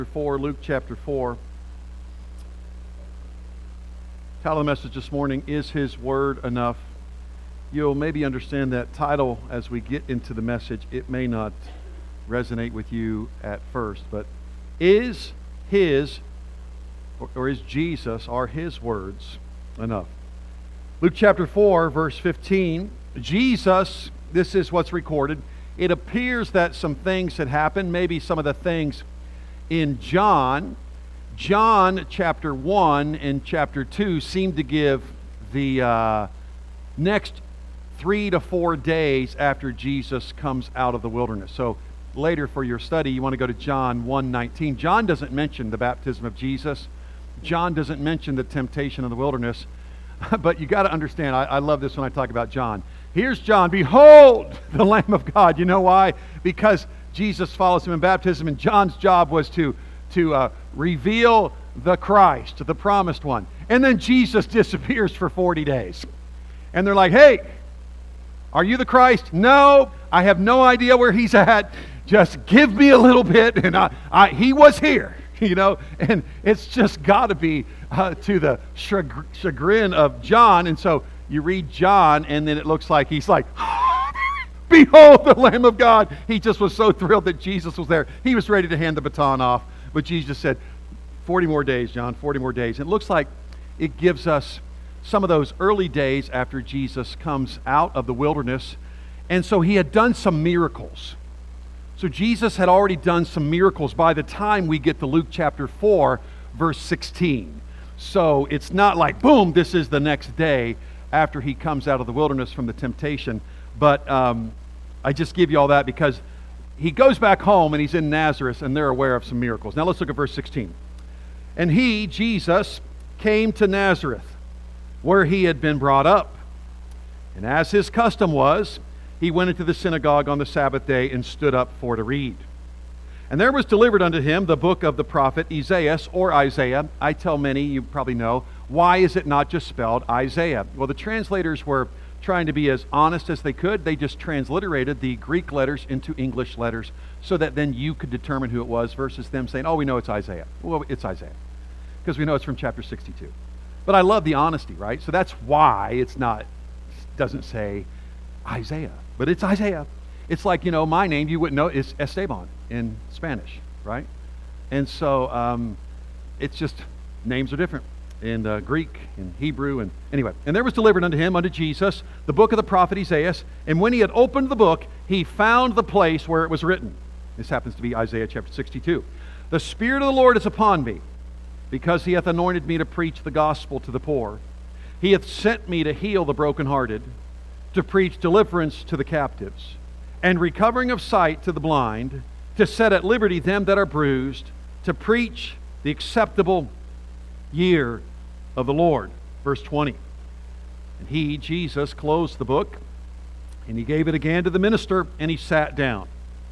4, Luke chapter 4. Title of the message this morning, Is His Word Enough? You'll maybe understand that title as we get into the message. It may not resonate with you at first, but is His, or is Jesus, are His words enough? Luke chapter 4, verse 15, Jesus, this is what's recorded. It appears that some things had happened, maybe some of the things in John chapter 1 and chapter 2 seem to give the next 3 to 4 days after Jesus comes out of the wilderness. So later for your study, you want to go to John 1:19. John doesn't mention the baptism of Jesus. John doesn't mention the temptation in the wilderness. But you got to understand, I love this when I talk about John. Here's John, behold the Lamb of God. You know why? Because Jesus follows him in baptism, and John's job was to reveal the Christ, the promised one. And then Jesus disappears for 40 days. And they're like, hey, are you the Christ? No, I have no idea where he's at. Just give me a little bit, and he was here, you know. And it's just got to be to the chagrin of John. And so you read John, and then it looks like he's like, behold the Lamb of God. He just was so thrilled that Jesus was there. He was ready to hand the baton off. But Jesus said, 40 more days, John, 40 more days. And it looks like it gives us some of those early days after Jesus comes out of the wilderness. And so he had done some miracles. So Jesus had already done some miracles by the time we get to Luke chapter 4, verse 16. So it's not like, boom, this is the next day after he comes out of the wilderness from the temptation. But I just give you all that because he goes back home and he's in Nazareth and they're aware of some miracles. Now let's look at verse 16. And he, Jesus, came to Nazareth where he had been brought up. And as his custom was, he went into the synagogue on the Sabbath day and stood up for to read. And there was delivered unto him the book of the prophet Isaiah, or Isaiah. I tell many, you probably know, why is it not just spelled Isaiah? Well, the translators were trying to be as honest as they could. They just transliterated the Greek letters into English letters so that then you could determine who it was versus them saying, oh, we know it's Isaiah. Well, it's Isaiah because we know it's from chapter 62. But I love the honesty, right? So that's why doesn't say Isaiah, but it's Isaiah. It's like, my name, you wouldn't know, is Esteban in Spanish, right? And so it's just, names are different in Greek, in Hebrew, and anyway. And there was delivered unto him, unto Jesus, the book of the prophet Isaiah. And when he had opened the book, he found the place where it was written. This happens to be Isaiah chapter 62. The Spirit of the Lord is upon me, because he hath anointed me to preach the gospel to the poor. He hath sent me to heal the brokenhearted, to preach deliverance to the captives, and recovering of sight to the blind, to set at liberty them that are bruised, to preach the acceptable year of the Lord. Verse 20. And he, Jesus, closed the book, and he gave it again to the minister, and he sat down.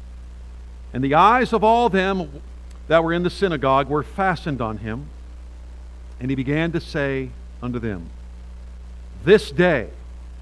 And the eyes of all them that were in the synagogue were fastened on him, and he began to say unto them, this day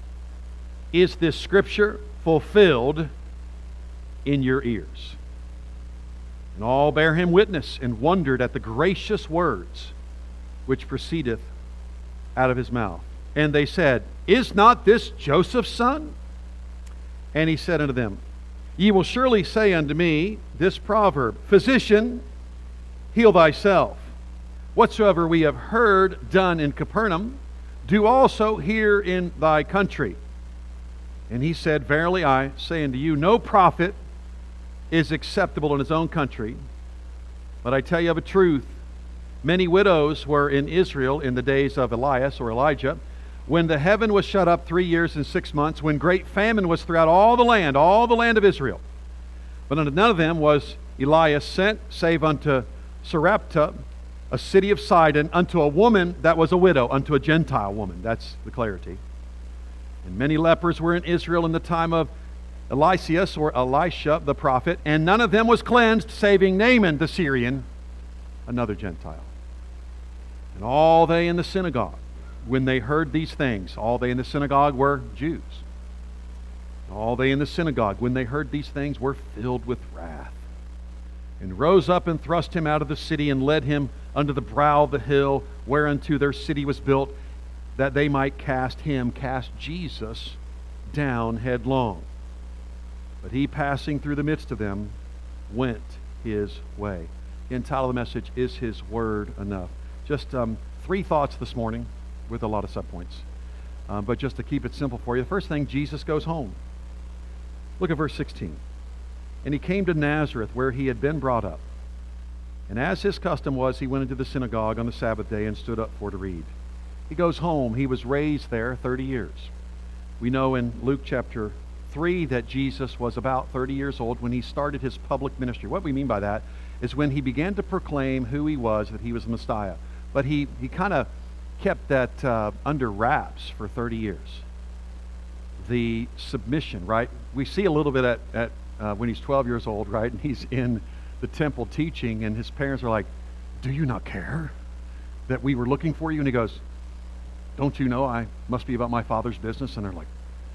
is this scripture fulfilled in your ears. And all bare him witness, and wondered at the gracious words which proceedeth out of his mouth. And they said, is not this Joseph's son? And he said unto them, ye will surely say unto me this proverb, physician, heal thyself. Whatsoever we have heard done in Capernaum, do also here in thy country. And he said, verily I say unto you, no prophet is acceptable in his own country. But I tell you of a truth, many widows were in Israel in the days of Elias or Elijah, when the heaven was shut up 3 years and 6 months, when great famine was throughout all the land of Israel. But unto none of them was Elias sent, save unto Sarepta, a city of Sidon, unto a woman that was a widow, unto a Gentile woman. That's the clarity. And many lepers were in Israel in the time of Eliseus or Elisha the prophet, and none of them was cleansed, saving Naaman the Syrian, another Gentile. And all they in the synagogue, when they heard these things, all they in the synagogue were Jews. All they in the synagogue, when they heard these things, were filled with wrath, and rose up and thrust him out of the city, and led him unto the brow of the hill whereunto their city was built, that they might cast Jesus, down headlong. But he, passing through the midst of them, went his way. The title of the message, Is His Word Enough? Just 3 thoughts this morning with a lot of subpoints. But just to keep it simple for you, the first thing, Jesus goes home. Look at verse 16. And he came to Nazareth, where he had been brought up. And as his custom was, he went into the synagogue on the Sabbath day and stood up for to read. He goes home. He was raised there 30 years. We know in Luke chapter 3 that Jesus was about 30 years old when he started his public ministry. What we mean by that is when he began to proclaim who he was, that he was the Messiah. But he kind of kept that under wraps for 30 years. The submission, right? We see a little bit at when he's 12 years old, right? And he's in the temple teaching, and his parents are like, "Do you not care that we were looking for you?" And he goes, "Don't you know I must be about my Father's business?" And they're like,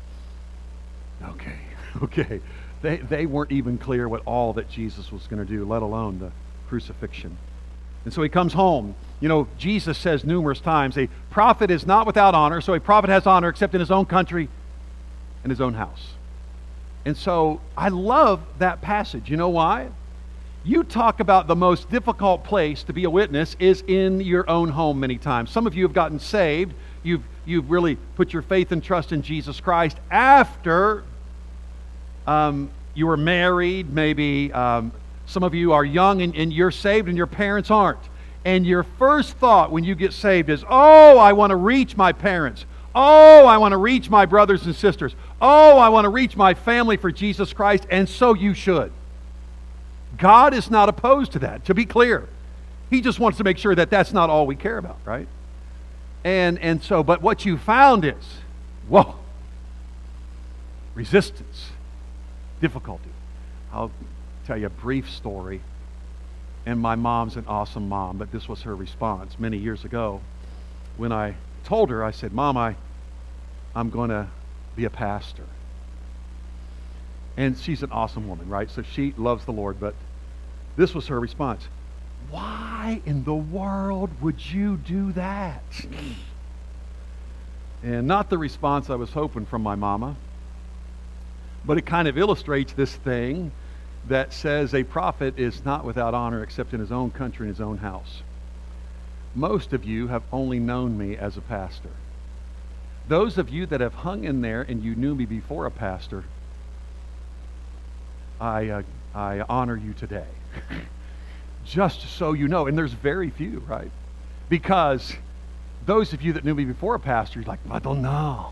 okay. They weren't even clear what all that Jesus was going to do, let alone the crucifixion. And so he comes home. You know, Jesus says numerous times, a prophet is not without honor, so a prophet has honor except in his own country and his own house. And so I love that passage. You know why? You talk about the most difficult place to be a witness is in your own home many times. Some of you have gotten saved. You've really put your faith and trust in Jesus Christ after you were married. Maybe some of you are young and you're saved and your parents aren't. And your first thought when you get saved is, "Oh, I want to reach my parents. Oh, I want to reach my brothers and sisters. Oh, I want to reach my family for Jesus Christ." And so you should. God is not opposed to that, to be clear. He just wants to make sure that that's not all we care about, right? And so, but what you found is, whoa, resistance, difficulty. I'll tell you a brief story. And my mom's an awesome mom, but this was her response many years ago when I told her, I said, "Mom, I'm going to be a pastor." And she's an awesome woman, right? So she loves the Lord, but this was her response. "Why in the world would you do that?" And not the response I was hoping from my mama, but it kind of illustrates this thing that says a prophet is not without honor except in his own country and his own house. Most of you have only known me as a pastor. Those of you that have hung in there and you knew me before a pastor, I honor you today. Just so you know, and there's very few, right? Because those of you that knew me before a pastor, you're like, "I don't know.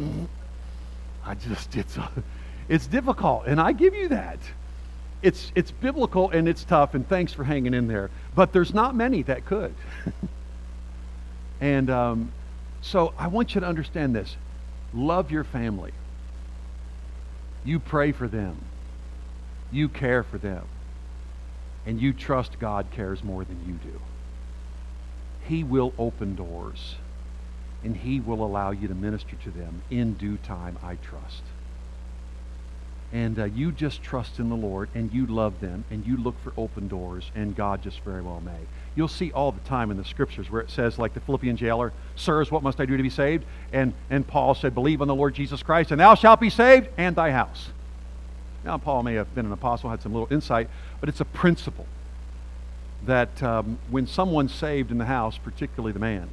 It's difficult," and I give you that. It's biblical and it's tough, and thanks for hanging in there. But there's not many that could. And so I want you to understand this. Love your family. You pray for them. You care for them. And you trust God cares more than you do. He will open doors. And He will allow you to minister to them in due time, I trust. And you just trust in the Lord, and you love them, and you look for open doors, and God just very well may. You'll see all the time in the Scriptures where it says, like the Philippian jailer, "Sirs, what must I do to be saved?" And Paul said, "Believe on the Lord Jesus Christ, and thou shalt be saved, and thy house." Now, Paul may have been an apostle, had some little insight, but it's a principle that when someone's saved in the house, particularly the man,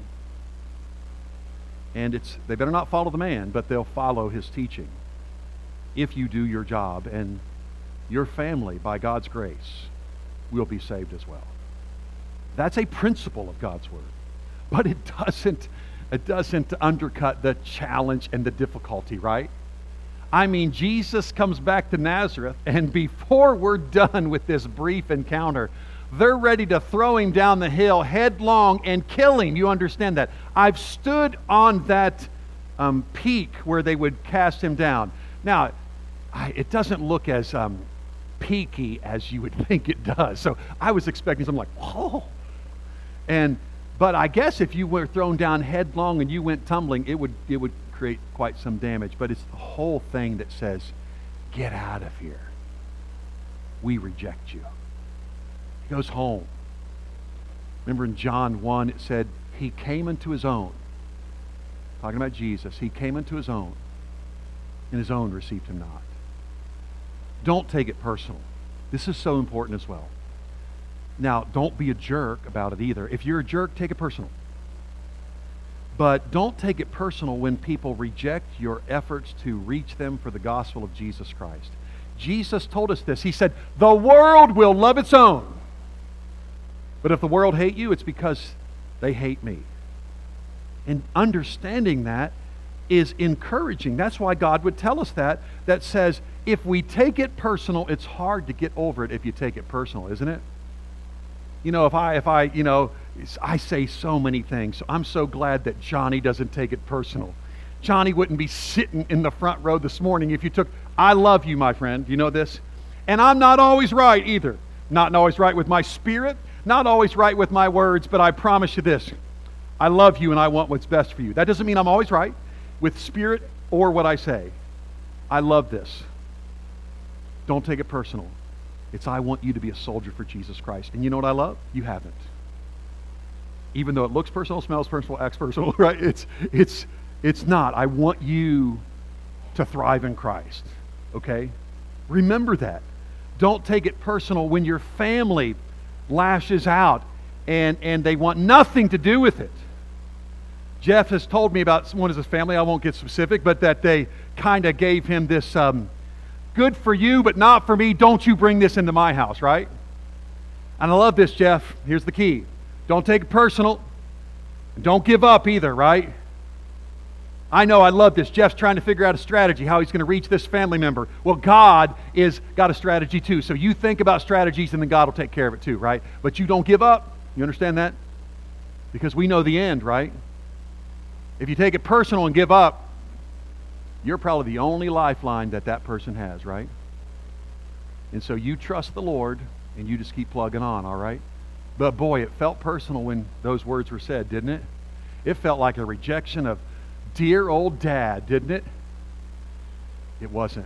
and they better not follow the man, but they'll follow his teaching. If you do your job, and your family, by God's grace, will be saved as well. That's a principle of God's Word. But it doesn't undercut the challenge and the difficulty, right? I mean, Jesus comes back to Nazareth, and before we're done with this brief encounter, they're ready to throw him down the hill headlong and kill him. You understand that? I've stood on that peak where they would cast him down. Now, it doesn't look as peaky as you would think it does. So I was expecting something like, whoa. But I guess if you were thrown down headlong and you went tumbling, it would create quite some damage. But it's the whole thing that says, "Get out of here. We reject you." goes home. Remember in John 1, it said, he came unto his own. Talking about Jesus. He came unto his own, and his own received him not. Don't take it personal. This is so important as well. Now, don't be a jerk about it either. If you're a jerk, take it personal. But don't take it personal when people reject your efforts to reach them for the gospel of Jesus Christ. Jesus told us this. He said, the world will love its own. But if the world hate you, it's because they hate me. And understanding that is encouraging. That's why God would tell us that says, if we take it personal, it's hard to get over it if you take it personal, isn't it? You know, if I say so many things. So I'm so glad that Johnny doesn't take it personal. Johnny wouldn't be sitting in the front row this morning if you took, I love you, my friend. You know this? And I'm not always right either. Not always right with my spirit, not always right with my words, but I promise you this. I love you and I want what's best for you. That doesn't mean I'm always right with spirit or what I say. I love this. Don't take it personal. It's I want you to be a soldier for Jesus Christ. And you know what I love? You haven't. Even though it looks personal, smells personal, acts personal, right? It's not. I want you to thrive in Christ. Okay? Remember that. Don't take it personal when your family lashes out and they want nothing to do with it. Jeff has told me about one of his family, I won't get specific, but that they kind of gave him this good for you, but not for me. Don't you bring this into my house, right? And I love this, Jeff. Here's the key. Don't take it personal. Don't give up either, right? I know, I love this. Jeff's trying to figure out a strategy, how he's going to reach this family member. Well, God is got a strategy too. So you think about strategies and then God will take care of it too, right? But you don't give up. You understand that? Because we know the end, right? If you take it personal and give up, you're probably the only lifeline that person has, right? And so you trust the Lord and you just keep plugging on, all right? But boy, it felt personal when those words were said, didn't it? It felt like a rejection of dear old dad, didn't it? It wasn't.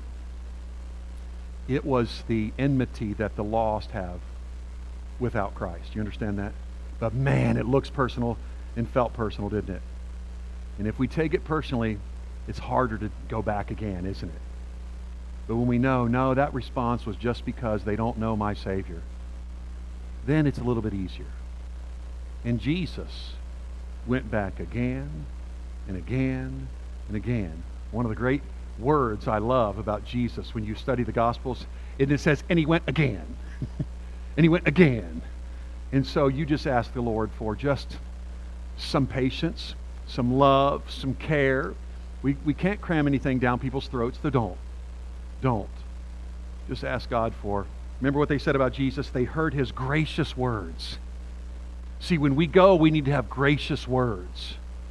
It was the enmity that the lost have without Christ. You understand that? But man, it looks personal and felt personal, didn't it? And if we take it personally, it's harder to go back again, isn't it? But when we know, no, that response was just because they don't know my Savior, then it's a little bit easier. And Jesus went back again and again and again. One of the great words I love about Jesus when you study the Gospels, it says, and he went again. And he went again. And so you just ask the Lord for just some patience, some love, some care. We can't cram anything down people's throats, so don't. Just ask God for, remember what they said about Jesus? They heard his gracious words. See, when we go, we need to have gracious words.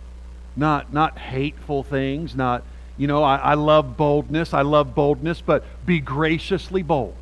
Not hateful things, not, I love boldness, but be graciously bold.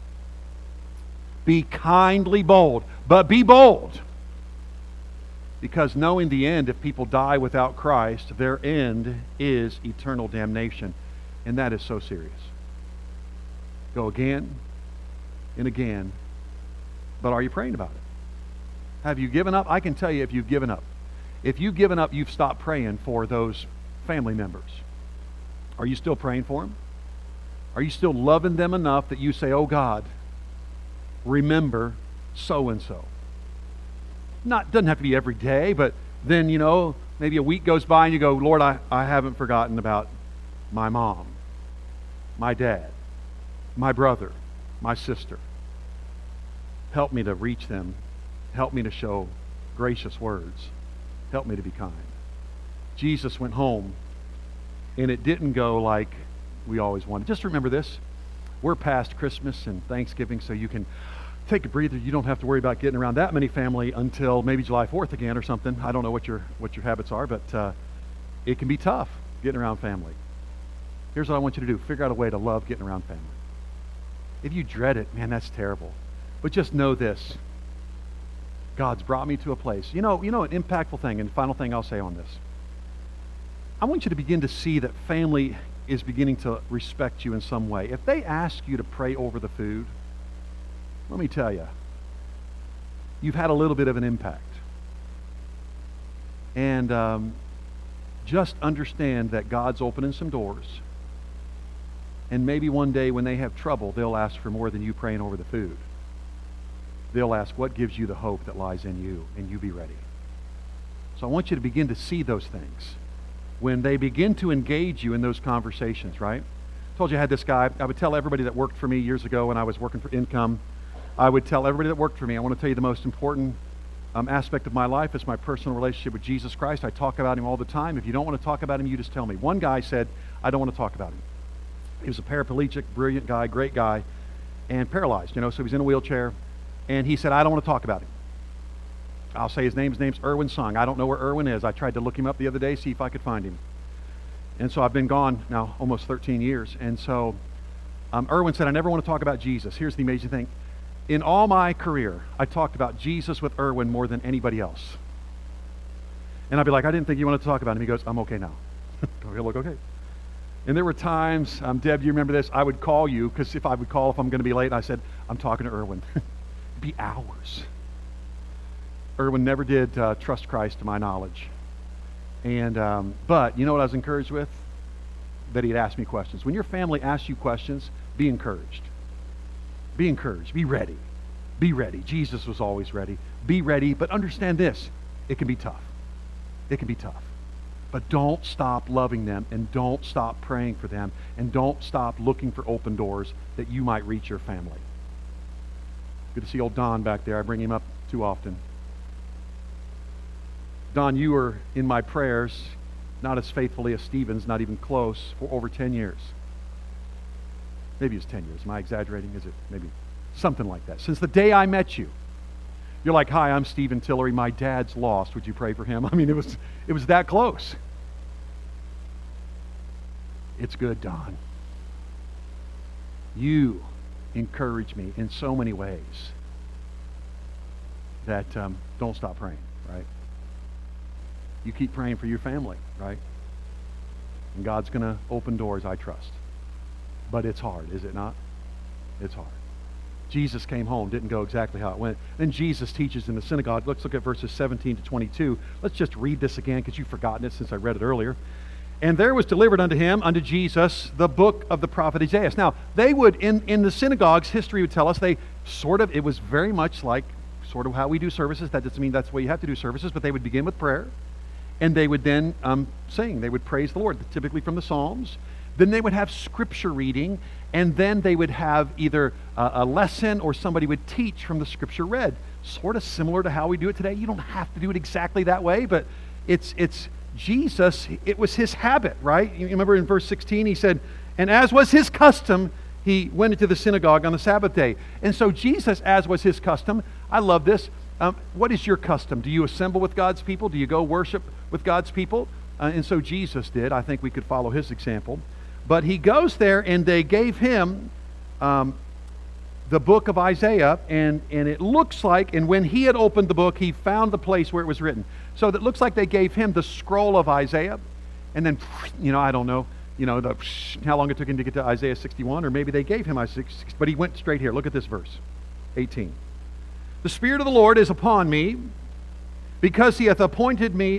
Be kindly bold, but be bold. Because knowing the end, if people die without Christ, their end is eternal damnation. And that is so serious. Go again and again. But are you praying about it? Have you given up? I can tell you if you've given up. If you've given up, you've stopped praying for those family members. Are you still praying for them? Are you still loving them enough that you say, oh God, remember so-and-so? Doesn't have to be every day, but then, maybe a week goes by and you go, Lord, I haven't forgotten about my mom, my dad, my brother, my sister. Help me to reach them. Help me to show gracious words. Help me to be kind. Jesus went home, and it didn't go like we always wanted. Just remember this. We're past Christmas and Thanksgiving, so you can take a breather. You don't have to worry about getting around that many family until maybe July 4th again or something. I don't know what your habits are, but it can be tough getting around family. Here's what I want you to do. Figure out a way to love getting around family. If you dread it, man, that's terrible. But just know this. God's brought me to a place. An impactful thing, and final thing I'll say on this. I want you to begin to see that family is beginning to respect you in some way. If they ask you to pray over the food, let me tell you, you've had a little bit of an impact. And just understand that God's opening some doors. And maybe one day when they have trouble, they'll ask for more than you praying over the food. They'll ask, what gives you the hope that lies in you? And you be ready. So I want you to begin to see those things. When they begin to engage you in those conversations, right? I told you I had this guy. I would tell everybody that worked for me years ago when I was working for Income. I would tell everybody that worked for me, I want to tell you the most important aspect of my life is my personal relationship with Jesus Christ. I talk about him all the time. If you don't want to talk about him, you just tell me. One guy said, I don't want to talk about him. He was a paraplegic, brilliant guy, great guy, and paralyzed, so he was in a wheelchair. And he said, I don't want to talk about him. I'll say his name's Erwin Sung. I don't know where Erwin is. I tried to look him up the other day, see if I could find him. And so I've been gone now almost 13 years. And so Erwin said, I never want to talk about Jesus. Here's the amazing thing. In all my career, I talked about Jesus with Erwin more than anybody else. And I'd be like, I didn't think you wanted to talk about him. He goes, I'm okay now. I look, okay. And there were times, Deb, you remember this? I would call you, because if I'm going to be late, I said, I'm talking to Erwin. It'd be hours. Erwin never did trust Christ to my knowledge. And but you know what I was encouraged with? That he'd ask me questions. When your family asks you questions, be encouraged. Be encouraged. Be ready. Be ready. Jesus was always ready. Be ready, but understand this. It can be tough. It can be tough. But don't stop loving them, and don't stop praying for them, and don't stop looking for open doors that you might reach your family. Good to see old Don back there. I bring him up too often. Don, you were in my prayers, not as faithfully as Stephen's, not even close, for over 10 years. Maybe it's 10 years. Am I exaggerating? Is it maybe something like that? Since the day I met you. You're like, hi, I'm Stephen Tillery. My dad's lost. Would you pray for him? I mean, it was that close. It's good, Don. You encourage me in so many ways that don't stop praying, right? You keep praying for your family, right? And God's going to open doors, I trust. But it's hard, is it not? It's hard. Jesus came home, didn't go exactly how it went. Then Jesus teaches in the synagogue. Let's look at verses 17 to 22. Let's just read this again because you've forgotten it since I read it earlier. And there was delivered unto him, unto Jesus, the book of the prophet Isaiah. Now, they would, in the synagogues, history would tell us, it was very much like sort of how we do services. That doesn't mean that's the way you have to do services, but they would begin with prayer. And they would then sing. They would praise the Lord, typically from the Psalms. Then they would have scripture reading, and then they would have either a lesson or somebody would teach from the scripture read. Sort of similar to how we do it today. You don't have to do it exactly that way, but it's Jesus, it was his habit, right? You remember in verse 16, he said, and as was his custom, he went into the synagogue on the Sabbath day. And so Jesus, as was his custom, I love this. What is your custom? Do you assemble with God's people? Do you go worship with God's people? And so Jesus did. I think we could follow his example. But he goes there, and they gave him the book of Isaiah, and it looks like, and when he had opened the book, he found the place where it was written. So it looks like they gave him the scroll of Isaiah, and then, I don't know, how long it took him to get to Isaiah 61, or maybe they gave him Isaiah 60, but he went straight here. Look at this verse, 18. The Spirit of the Lord is upon me, because he hath anointed me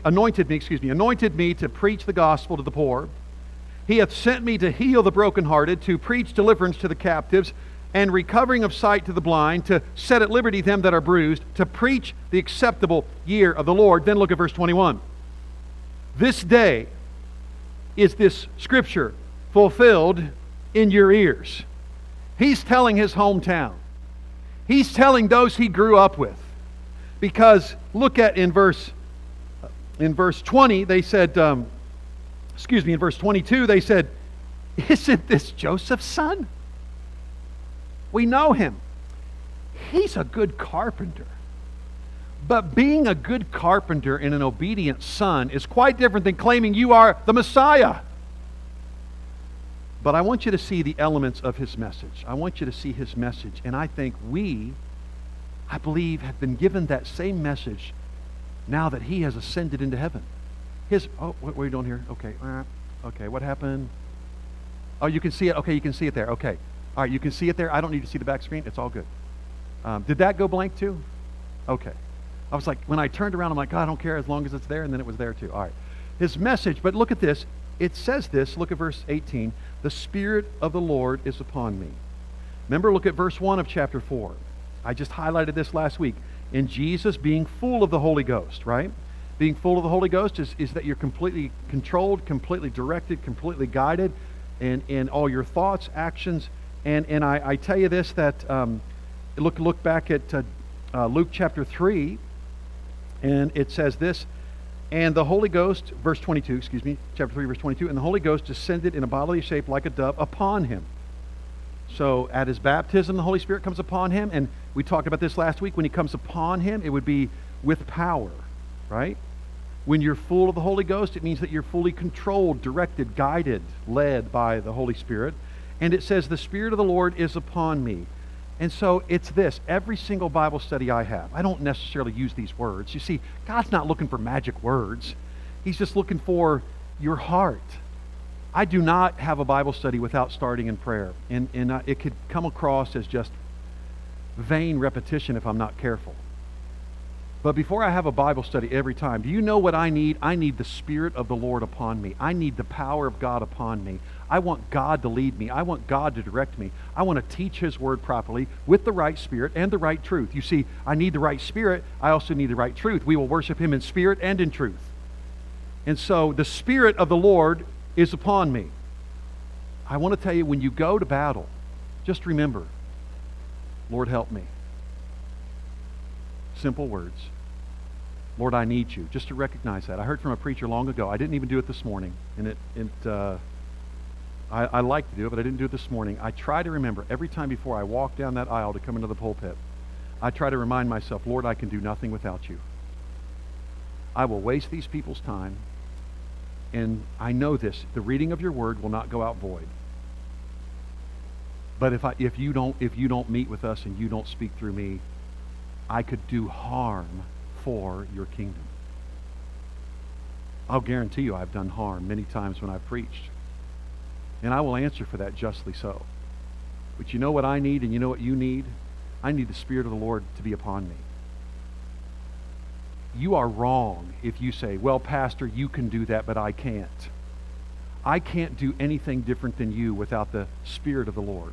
to preach the gospel to the poor. He hath sent me to heal the brokenhearted, to preach deliverance to the captives, and recovering of sight to the blind, to set at liberty them that are bruised, to preach the acceptable year of the Lord. Then look at verse 21. This day is this scripture fulfilled in your ears. He's telling his hometown. He's telling those he grew up with. Because look at in verse 20, they said, in verse 22, they said, isn't this Joseph's son? We know him. He's a good carpenter. But being a good carpenter and an obedient son is quite different than claiming you are the Messiah. But I want you to see the elements of his message. I want you to see his message. And I think I believe, have been given that same message now that he has ascended into heaven. What are you doing here? Okay, what happened? Oh, you can see it. Okay, you can see it there. Okay. All right, you can see it there. I don't need to see the back screen. It's all good. Did that go blank too? Okay. I was like, when I turned around, I'm like, God, I don't care as long as it's there, and then it was there too. All right. His message, but look at this. It says this, look at verse 18. The Spirit of the Lord is upon me. Remember, look at verse 1 of chapter 4. I just highlighted this last week. In Jesus being full of the Holy Ghost, right? Being full of the Holy Ghost is that you're completely controlled, completely directed, completely guided in all your thoughts, actions. And I tell you this, that look back at Luke chapter 3, and it says this, and the Holy Ghost, verse 22, chapter 3, verse 22, and the Holy Ghost descended in a bodily shape like a dove upon him. So at his baptism, the Holy Spirit comes upon him, and we talked about this last week. When he comes upon him, it would be with power, right? When you're full of the Holy Ghost, it means that you're fully controlled, directed, guided, led by the Holy Spirit. And it says, the Spirit of the Lord is upon me. And so it's this. Every single Bible study I have, I don't necessarily use these words. You see, God's not looking for magic words. He's just looking for your heart. I do not have a Bible study without starting in prayer. And it could come across as just vain repetition if I'm not careful. But before I have a Bible study every time, do you know what I need? I need the Spirit of the Lord upon me. I need the power of God upon me. I want God to lead me. I want God to direct me. I want to teach His Word properly with the right spirit and the right truth. You see, I need the right spirit. I also need the right truth. We will worship Him in spirit and in truth. And so the Spirit of the Lord is upon me. I want to tell you, when you go to battle, just remember, Lord, help me. Simple words. Lord, I need you. Just to recognize that. I heard from a preacher long ago. I didn't even do it this morning. And I like to do it, but I didn't do it this morning. I try to remember every time before I walk down that aisle to come into the pulpit, I try to remind myself, Lord, I can do nothing without you. I will waste these people's time. And I know this, the reading of your word will not go out void. But if you don't meet with us and you don't speak through me, I could do harm for your kingdom. I'll guarantee you I've done harm many times when I've preached. And I will answer for that justly so. But you know what I need and you know what you need? I need the Spirit of the Lord to be upon me. You are wrong if you say, well, Pastor, you can do that, but I can't. I can't do anything different than you without the Spirit of the Lord.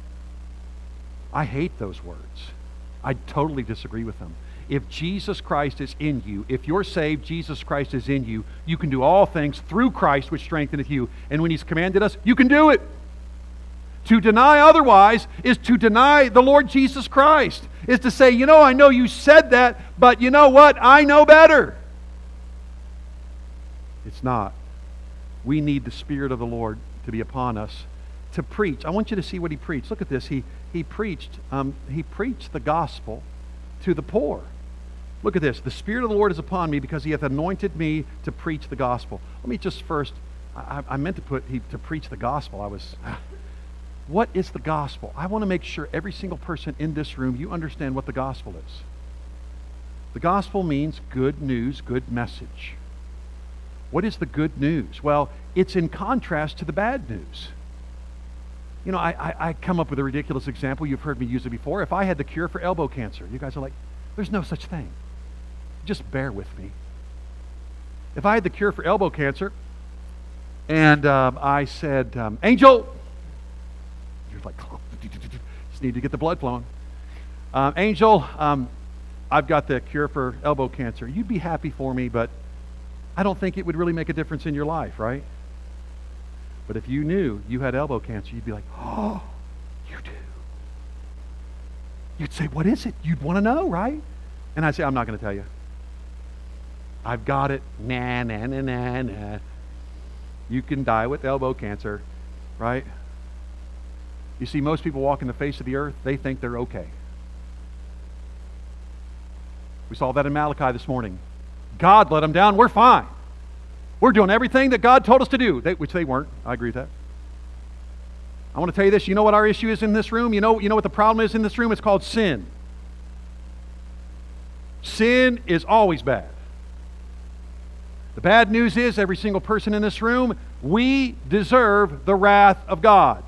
I hate those words. I totally disagree with them. If Jesus Christ is in you, if you're saved, Jesus Christ is in you, you can do all things through Christ which strengtheneth you. And when He's commanded us, you can do it. To deny otherwise is to deny the Lord Jesus Christ. Is to say, you know, I know you said that, but you know what? I know better. It's not. We need the Spirit of the Lord to be upon us to preach. I want you to see what He preached. Look at this. He preached the gospel to the poor. Look at this. The Spirit of the Lord is upon me because He hath anointed me to preach the gospel. Let me just first, I meant to put to preach the gospel. What is the gospel? I want to make sure every single person in this room, you understand what the gospel is. The gospel means good news, good message. What is the good news? Well, it's in contrast to the bad news. You know, I come up with a ridiculous example. You've heard me use it before. If I had the cure for elbow cancer, you guys are like, there's no such thing. Just bear with me. If I had the cure for elbow cancer, and I said, Angel, you're like, just need to get the blood flowing. Angel, I've got the cure for elbow cancer. You'd be happy for me, but I don't think it would really make a difference in your life, right? But if you knew you had elbow cancer, you'd be like, oh, you do. You'd say, what is it? You'd want to know, right? And I'd say, I'm not going to tell you. I've got it. Nah, nah, nah, nah, nah. You can die with elbow cancer, right? You see, most people walking the face of the earth, they think they're okay. We saw that in Malachi this morning. God let them down. We're fine. We're doing everything that God told us to do, which they weren't. I agree with that. I want to tell you this. You know what our issue is in this room? You know what the problem is in this room? It's called sin. Sin is always bad. The bad news is, every single person in this room, we deserve the wrath of God.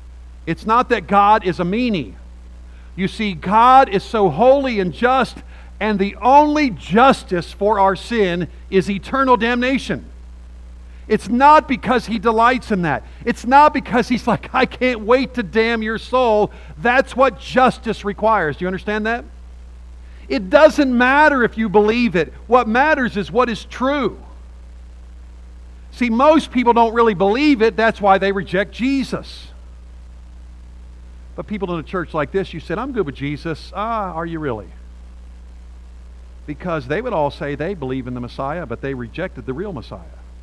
It's not that God is a meanie. You see, God is so holy and just, And the only justice for our sin is eternal damnation. It's not because He delights in that. It's not because He's like, I can't wait to damn your soul. That's what justice requires. Do you understand that? It doesn't matter if you believe it. What matters is what is true. See, most people don't really believe it. That's why they reject Jesus. But people in a church like this, you said, I'm good with Jesus. Are you really? Because they would all say they believe in the Messiah, but they rejected the real Messiah.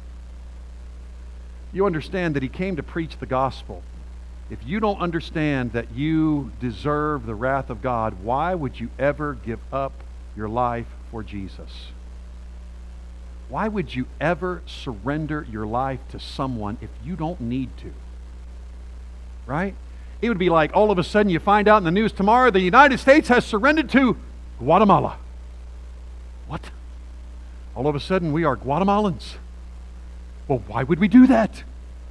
You understand that He came to preach the gospel. If you don't understand that you deserve the wrath of God, why would you ever give up your life for Jesus? Why would you ever surrender your life to someone if you don't need to? Right? It would be like all of a sudden you find out in the news tomorrow the United States has surrendered to Guatemala. What? All of a sudden we are Guatemalans. Well, why would we do that?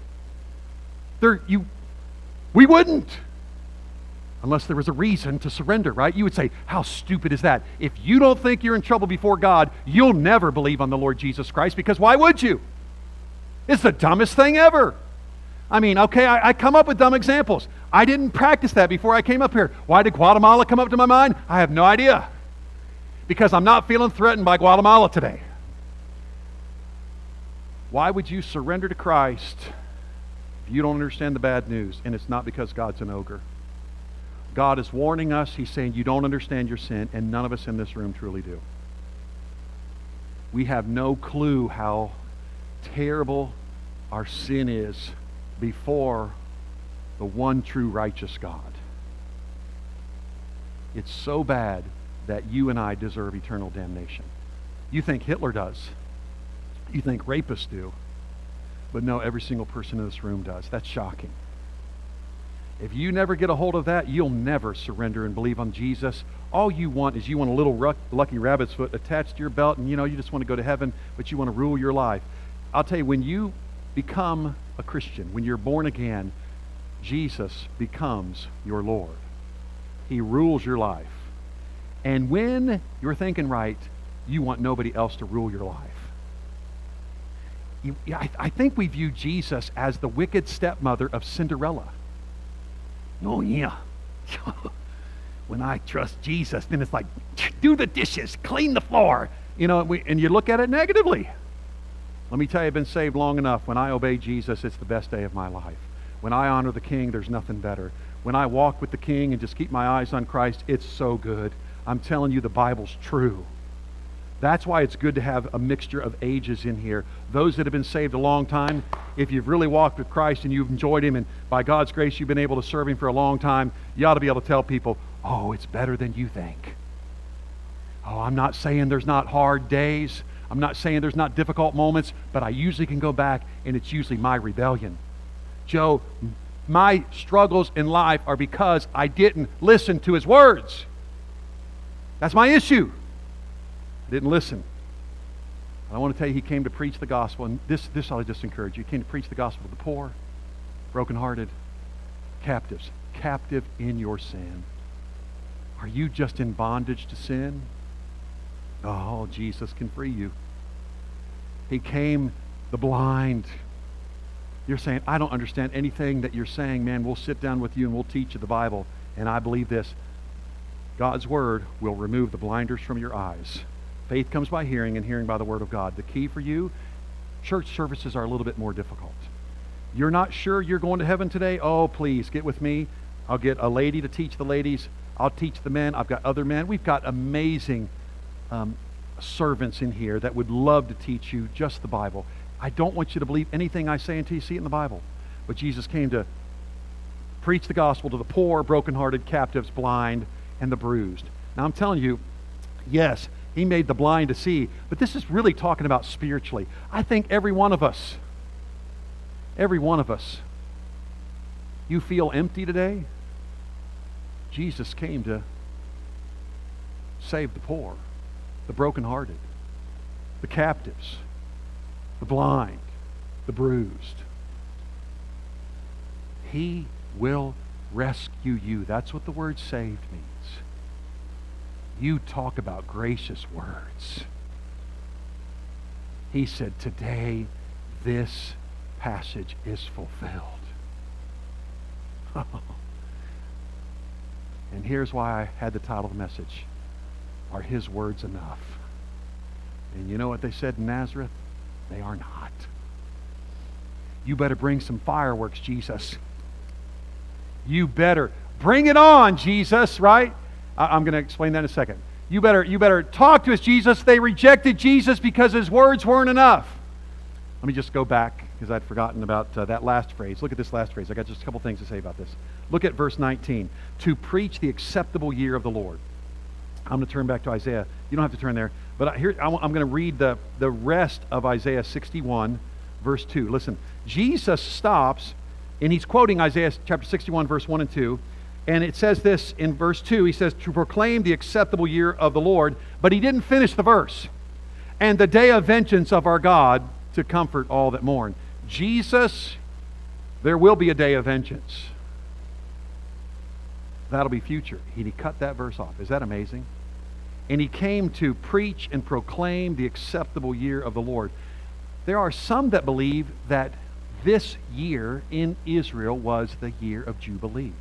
We wouldn't. Unless there was a reason to surrender, right? You would say, how stupid is that? If you don't think you're in trouble before God, you'll never believe on the Lord Jesus Christ, because why would you? It's the dumbest thing ever. I mean, okay, I come up with dumb examples. I didn't practice that before I came up here. Why did Guatemala come up to my mind? I have no idea. Because I'm not feeling threatened by Guatemala today. Why would you surrender to Christ if you don't understand the bad news? And it's not because God's an ogre. God is warning us. He's saying you don't understand your sin, and none of us in this room truly do. We have no clue how terrible our sin is before the one true righteous God. It's so bad that you and I deserve eternal damnation. You think Hitler does. You think rapists do. But no, every single person in this room does. That's shocking. If you never get a hold of that, you'll never surrender and believe on Jesus. All you want is you want a little lucky rabbit's foot attached to your belt, and you just want to go to heaven, but you want to rule your life. I'll tell you, when you become a Christian, when you're born again, Jesus becomes your Lord. He rules your life. And when you're thinking right, you want nobody else to rule your life. I think we view Jesus as the wicked stepmother of Cinderella. Oh, yeah. When I trust Jesus, then it's like, do the dishes, clean the floor. And you look at it negatively. Let me tell you, I've been saved long enough. When I obey Jesus, it's the best day of my life. When I honor the King, there's nothing better. When I walk with the King and just keep my eyes on Christ, it's so good. I'm telling you, the Bible's true. That's why it's good to have a mixture of ages in here. Those that have been saved a long time, if you've really walked with Christ and you've enjoyed Him, and by God's grace you've been able to serve Him for a long time, you ought to be able to tell people, oh, it's better than you think. Oh, I'm not saying there's not hard days. I'm not saying there's not difficult moments, but I usually can go back, and it's usually my rebellion. Joe, my struggles in life are because I didn't listen to His words. That's my issue. Didn't listen. I want to tell you, He came to preach the gospel, and this I'll just encourage you. He came to preach the gospel to the poor, brokenhearted, captives, captive in your sin. Are you just in bondage to sin? Oh, Jesus can free you. He came the blind. You're saying, I don't understand anything that you're saying, man. We'll sit down with you and we'll teach you the Bible. And I believe this. God's word will remove the blinders from your eyes. Faith comes by hearing, and hearing by the word of God. The key for you, church services are a little bit more difficult. You're not sure you're going to heaven today? Oh, please, get with me. I'll get a lady to teach the ladies. I'll teach the men. I've got other men. We've got amazing servants in here that would love to teach you just the Bible. I don't want you to believe anything I say until you see it in the Bible. But Jesus came to preach the gospel to the poor, brokenhearted, captives, blind, and the bruised. Now I'm telling you, yes, He made the blind to see, but this is really talking about spiritually. I think every one of us, you feel empty today? Jesus came to save the poor, the brokenhearted, the captives, the blind, the bruised. He will rescue you. That's what the word saved means. You talk about gracious words. He said, today this passage is fulfilled. And here's why I had the title of the message. Are his words enough? And you know what they said in Nazareth? They are not. You better bring some fireworks, Jesus. You better bring it on, Jesus, right? I'm going to explain that in a second. You better talk to us, Jesus. They rejected Jesus because his words weren't enough. Let me just go back because I'd forgotten about that last phrase. Look at this last phrase. I got just a couple things to say about this. Look at verse 19. To preach the acceptable year of the Lord. I'm going to turn back to Isaiah. You don't have to turn there. But here, I'm going to read the rest of Isaiah 61, verse 2. Listen, Jesus stops, and he's quoting Isaiah chapter 61, verse 1 and 2. And it says this in verse 2. He says, to proclaim the acceptable year of the Lord. But he didn't finish the verse. And the day of vengeance of our God to comfort all that mourn. Jesus, there will be a day of vengeance. That'll be future. He cut that verse off. Is that amazing? And he came to preach and proclaim the acceptable year of the Lord. There are some that believe that this year in Israel was the year of Jubilee.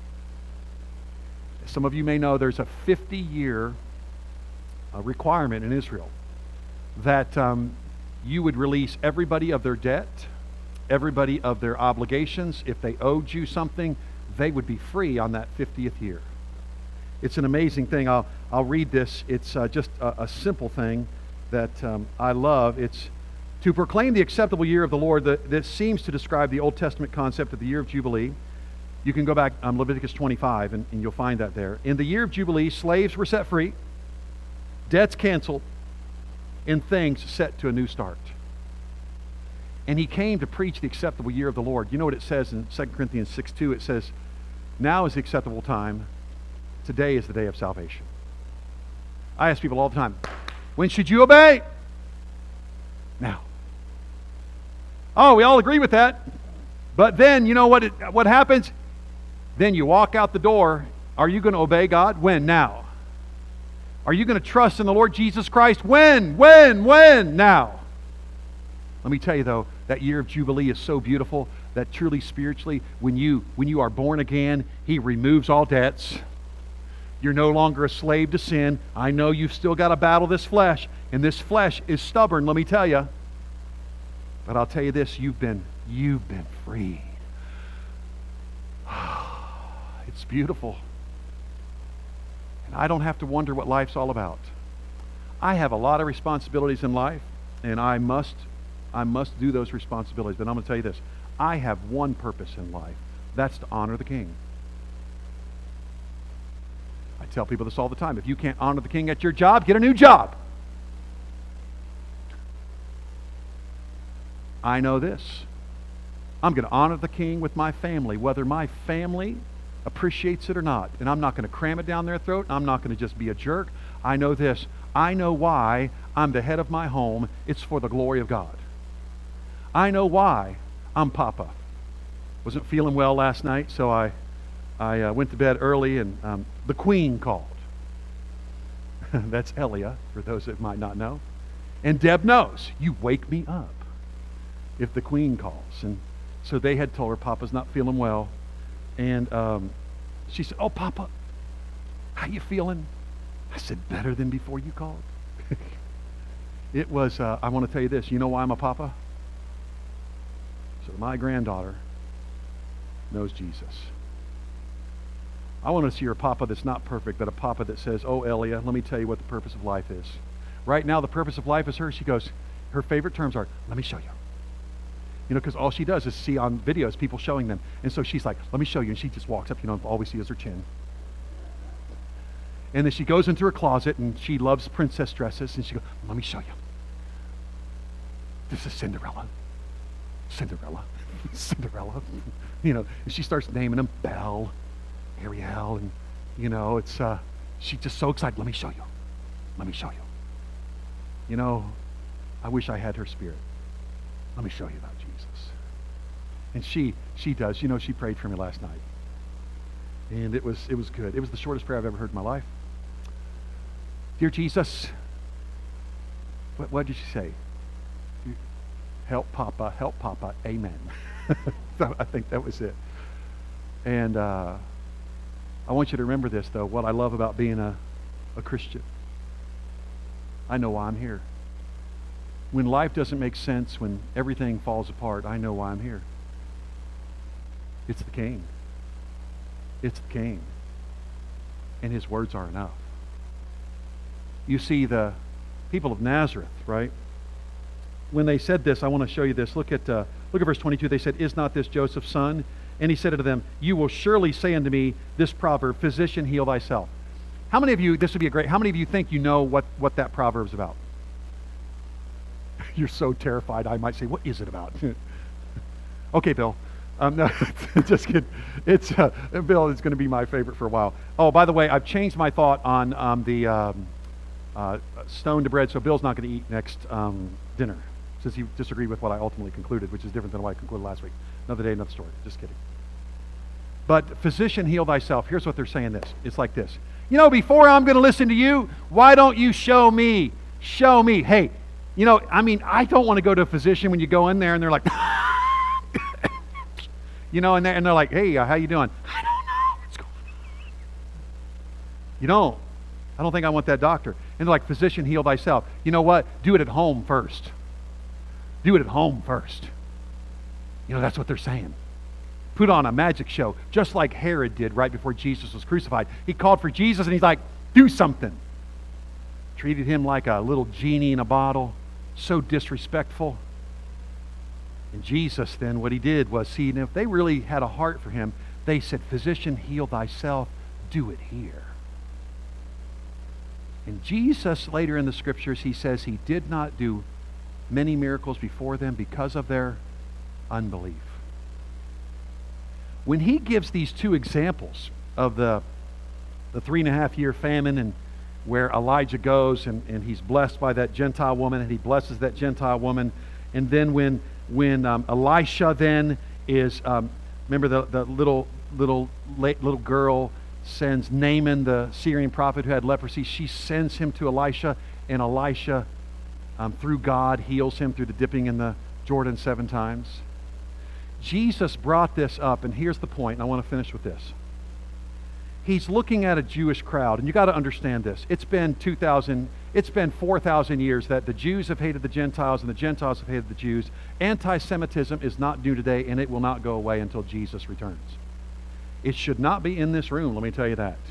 Some of you may know there's a 50-year requirement in Israel that you would release everybody of their debt, everybody of their obligations. If they owed you something, they would be free on that 50th year. It's an amazing thing. I'll read this. It's just a simple thing that I love. It's to proclaim the acceptable year of the Lord. That seems to describe the Old Testament concept of the year of Jubilee. You can go back Leviticus 25 and you'll find that there. In the year of Jubilee, slaves were set free, debts canceled, and things set to a new start. And he came to preach the acceptable year of the Lord. You know what it says in 2 Corinthians 6:2? It says, now is the acceptable time. Today is the day of salvation. I ask people all the time, when should you obey? Now. Oh, we all agree with that. But then, you know what happens? Then you walk out the door. Are you going to obey God? When? Now. Are you going to trust in the Lord Jesus Christ? When? Now. Let me tell you though, that year of Jubilee is so beautiful that truly spiritually, when you are born again, he removes all debts. You're no longer a slave to sin. I know you've still got to battle this flesh, and this flesh is stubborn, let me tell you. But I'll tell you this, you've been freed. It's beautiful. And I don't have to wonder what life's all about. I have a lot of responsibilities in life, and I must do those responsibilities. But I'm going to tell you this. I have one purpose in life. That's to honor the King. I tell people this all the time. If you can't honor the King at your job, get a new job. I know this. I'm going to honor the King with my family, whether my family appreciates it or not. And I'm not going to cram it down their throat. I'm not going to just be a jerk. I know this. I know why I'm the head of my home. It's for the glory of God. I know why I'm Papa. Wasn't feeling well last night, so I went to bed early, and the Queen called. That's Elia, for those that might not know. And Deb knows. You wake me up if the Queen calls. And so they had told her Papa's not feeling well. And she said, oh, Papa, how you feeling? I said, better than before you called. It was, I want to tell you this. You know why I'm a Papa? So my granddaughter knows Jesus. I want to see her Papa that's not perfect, but a Papa that says, oh, Elia, let me tell you what the purpose of life is. Right now, the purpose of life is her. She goes, her favorite terms are, let me show you. You know, because all she does is see on videos people showing them. And so she's like, let me show you. And she just walks up, all we see is her chin. And then she goes into her closet, and she loves princess dresses. And she goes, let me show you. This is Cinderella. Cinderella. And she starts naming them Belle, Ariel, and, it's, she's just so excited. Let me show you. Let me show you. I wish I had her spirit. Let me show you about Jesus. And she does. She prayed for me last night. And it was good. It was the shortest prayer I've ever heard in my life. Dear Jesus, what did she say? Help Papa, amen. So I think that was it. And I want you to remember this, though, what I love about being a Christian. I know why I'm here. When life doesn't make sense, when everything falls apart, I know why I'm here. It's the King. It's the King. And his words are enough. You see, the people of Nazareth, right? When they said this, I want to show you this. Look at verse 22. They said, "Is not this Joseph's son?" And he said unto them, "You will surely say unto me this proverb, Physician, heal thyself." How many of you, this would be how many of you think you know what that proverb's about? You're so terrified I might say, what is it about? Okay, Bill. No, just kidding. It's Bill is going to be my favorite for a while. Oh, by the way, I've changed my thought on the stone to bread, so Bill's not going to eat next dinner, since he disagreed with what I ultimately concluded, which is different than what I concluded last week. Another day, another story. Just kidding. But physician, heal thyself. Here's what they're saying this. It's like this. You know, before I'm going to listen to you, why don't you show me? Show me. Hey, you know, I mean, I don't want to go to a physician when you go in there and they're like, you know, and they're like, hey, how you doing? I don't know what's going on. You don't. I don't think I want that doctor. And they're like, physician, heal thyself. You know what? Do it at home first. Do it at home first. You know, that's what they're saying. Put on a magic show, just like Herod did right before Jesus was crucified. He called for Jesus and he's like, do something. Treated him like a little genie in a bottle. So disrespectful. And Jesus then, what he did was, see, if they really had a heart for him, they said, physician, heal thyself. Do it here. And Jesus, later in the scriptures, he says he did not do many miracles before them because of their unbelief. When he gives these two examples of the 3.5-year famine and where Elijah goes and he's blessed by that Gentile woman and he blesses that Gentile woman, and then when Elisha then is, remember the little girl sends Naaman, the Syrian prophet who had leprosy, she sends him to Elisha, and Elisha, through God, heals him through the dipping in the Jordan 7 times. Jesus brought this up, and here's the point, and I want to finish with this. He's looking at a Jewish crowd, and you got to understand this. It's been 4,000 years that the Jews have hated the Gentiles and the Gentiles have hated the Jews. Anti-Semitism is not new today, and it will not go away until Jesus returns. It should not be in this room, let me tell you that.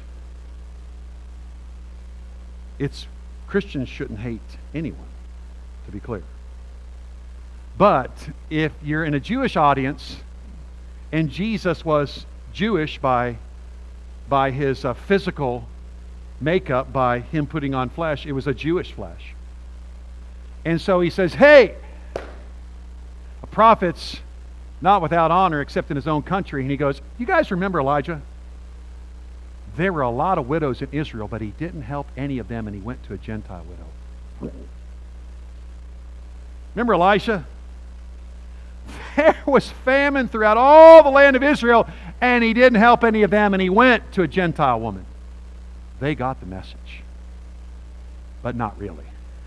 Christians shouldn't hate anyone, to be clear. But if you're in a Jewish audience and Jesus was Jewish by his physical makeup, by him putting on flesh, it was a Jewish flesh. And so he says, hey, a prophet's not without honor except in his own country. And he goes, you guys remember Elijah? There were a lot of widows in Israel, but he didn't help any of them, and he went to a Gentile widow. Remember Elisha? There was famine throughout all the land of Israel, and he didn't help any of them, and he went to a Gentile woman. They got the message, but not really.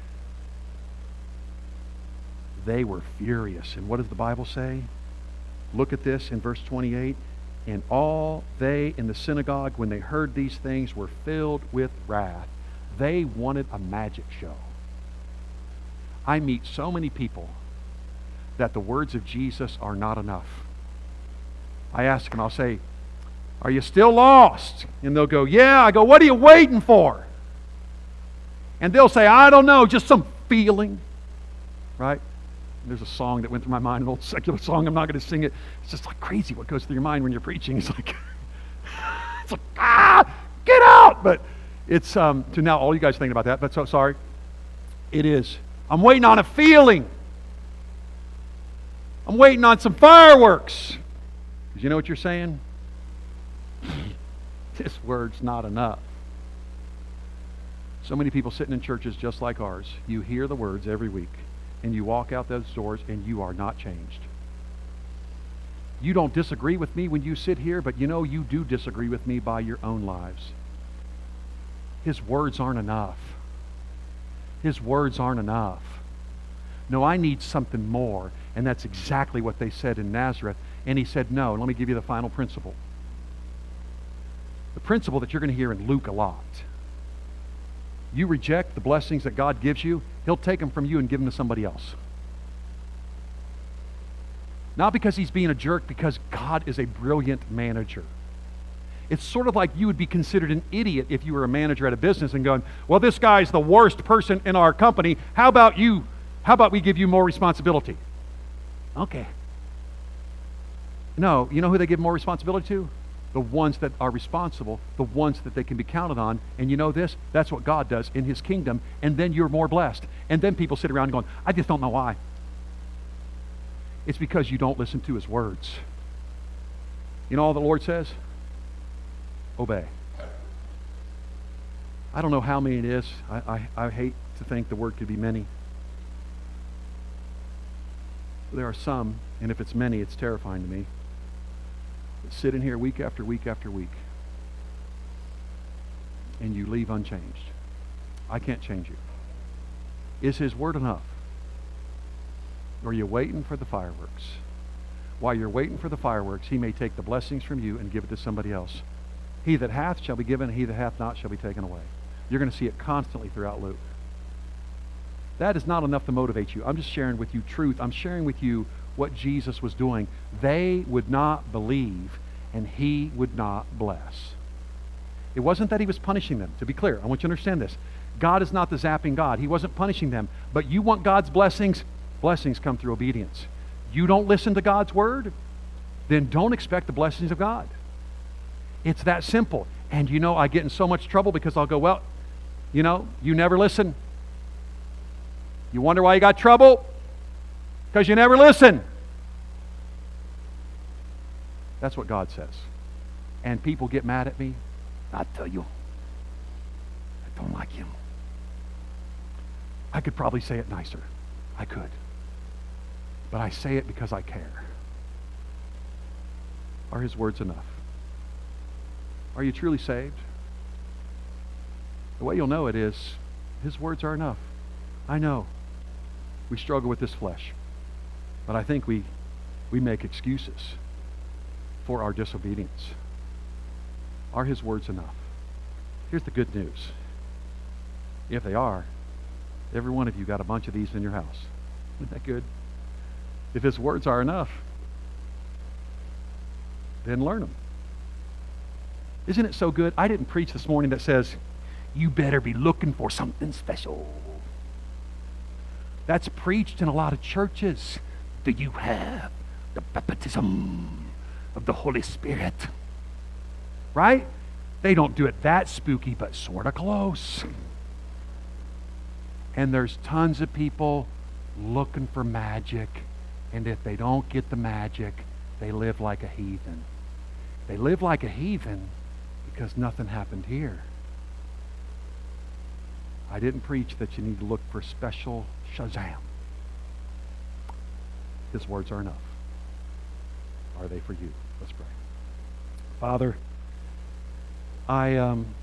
They were furious. And what does the Bible say? Look at this in verse 28. And all they in the synagogue, when they heard these things, were filled with wrath. They wanted a magic show. I meet so many people that the words of Jesus are not enough. I ask them, I'll say, are you still lost? And they'll go, yeah. I go, what are you waiting for? And they'll say, I don't know, just some feeling. Right? And there's a song that went through my mind, an old secular song. I'm not going to sing it. It's just like crazy what goes through your mind when you're preaching. It's like, get out! But it's, so now all you guys thinking about that, but so sorry. It is. I'm waiting on a feeling. I'm waiting on some fireworks. Because you know what you're saying? This word's not enough. So many people sitting in churches just like ours. You hear the words every week, and you walk out those doors, and you are not changed. You don't disagree with me when you sit here, but you know you do disagree with me by your own lives. His words aren't enough. His words aren't enough. No, I need something more. And that's exactly what they said in Nazareth. And he said, no. Let me give you the final principle. The principle that you're going to hear in Luke a lot. You reject the blessings that God gives you, He'll take them from you and give them to somebody else. Not because He's being a jerk, because God is a brilliant manager. It's sort of like you would be considered an idiot if you were a manager at a business and going, well, this guy's the worst person in our company. How about we give you more responsibility? Okay. No, you know who they give more responsibility to? The ones that are responsible, the ones that they can be counted on. And you know this? That's what God does in His kingdom. And then you're more blessed. And then people sit around going, I just don't know why. It's because you don't listen to His words. You know all the Lord says? Obey. I don't know how many it is. I hate to think the word could be many. There are some, and if it's many, it's terrifying to me, that sit in here week after week after week, and you leave unchanged. I can't change you. Is His word enough? Or are you waiting for the fireworks? While you're waiting for the fireworks, He may take the blessings from you and give it to somebody else. He that hath shall be given, he that hath not shall be taken away. You're going to see it constantly throughout Luke. That is not enough to motivate you. I'm just sharing with you truth. I'm sharing with you what Jesus was doing. They would not believe, and He would not bless. It wasn't that He was punishing them. To be clear, I want you to understand this. God is not the zapping God. He wasn't punishing them. But you want God's blessings? Blessings come through obedience. You don't listen to God's word? Then don't expect the blessings of God. It's that simple. And you know, I get in so much trouble because I'll go, well, you know, you never listen. You wonder why you got trouble? Because you never listen. That's what God says. And people get mad at me. I tell you, I don't like Him. I could probably say it nicer. I could. But I say it because I care. Are His words enough? Are you truly saved? The way you'll know it is His words are enough. I know we struggle with this flesh, but I think we make excuses for our disobedience. Are His words enough? Here's the good news. If they are, every one of you got a bunch of these in your house. Isn't that good? If His words are enough, then learn them. Isn't it so good? I didn't preach this morning that says, you better be looking for something special. That's preached in a lot of churches. Do you have the baptism of the Holy Spirit? Right? They don't do it that spooky, but sort of close. And there's tons of people looking for magic. And if they don't get the magic, they live like a heathen. They live like a heathen because nothing happened here. I didn't preach that you need to look for special Shazam. His words are enough. Are they for you? Let's pray. Father, I